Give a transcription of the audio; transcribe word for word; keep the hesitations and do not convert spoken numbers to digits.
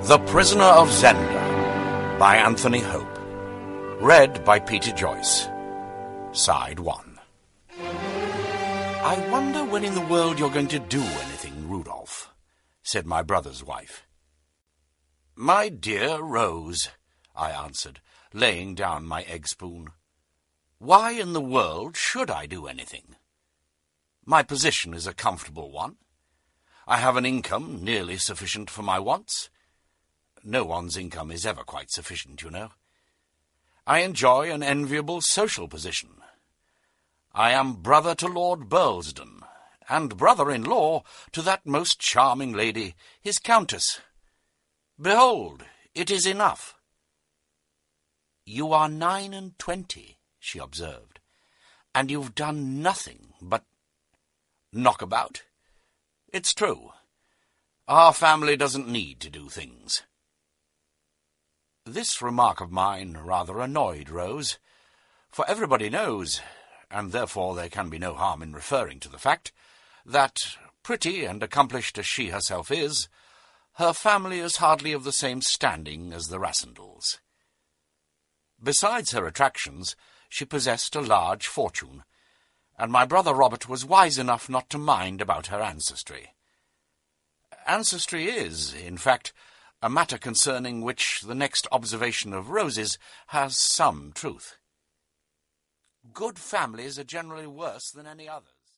The Prisoner of Zenda by Anthony Hope. Read by Peter Joyce. Side one. "I wonder when in the world you're going to do anything, Rudolph," said my brother's wife. "My dear Rose," I answered, laying down my egg spoon, "why in the world should I do anything? My position is a comfortable one. I have an income nearly sufficient for my wants. No one's income is ever quite sufficient, you know. I enjoy an enviable social position. I am brother to Lord Burlesdon, and brother-in-law to that most charming lady, his countess. Behold, it is enough." "You are nine and twenty," she observed, "and you've done nothing but knock about. It's true. Our family doesn't need to do things." This remark of mine rather annoyed Rose, for everybody knows, and therefore there can be no harm in referring to the fact, that, pretty and accomplished as she herself is, her family is hardly of the same standing as the Rassendals. Besides her attractions, she possessed a large fortune, and my brother Robert was wise enough not to mind about her ancestry. Ancestry is, in fact, a matter concerning which the next observation of Rose's has some truth. Good families are generally worse than any others.